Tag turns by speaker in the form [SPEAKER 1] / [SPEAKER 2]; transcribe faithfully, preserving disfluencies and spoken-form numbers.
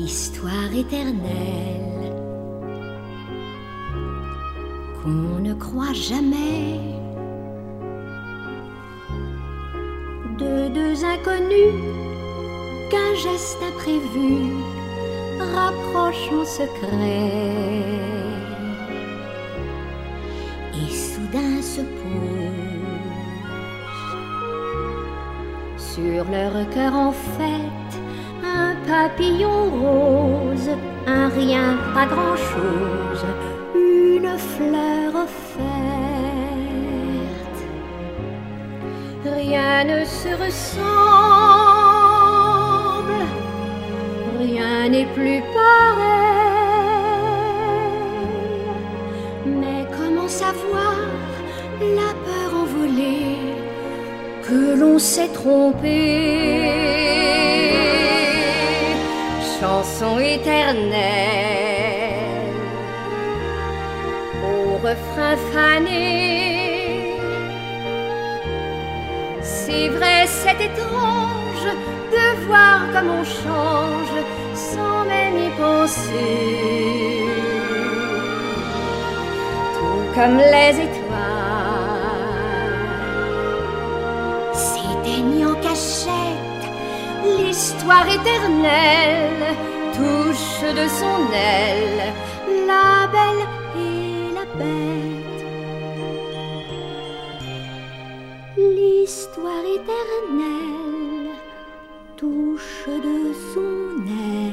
[SPEAKER 1] Histoire éternelle qu'on ne croit jamais, de deux inconnus qu'un geste imprévu rapproche en secret et soudain se pose sur leur cœur en fête. Un papillon rose, un rien, pas grand-chose, une fleur offerte. Rien ne se ressemble, rien n'est plus pareil. Mais comment savoir la peur envolée que l'on s'est trompé? Chanson éternelle au refrain fané. C'est vrai, c'est étrange de voir comme on change sans même y penser. Tout comme les étoiles s'éteignent en cachette, l'histoire éternelle touche de son aile la belle et la bête. L'histoire éternelle touche de son aile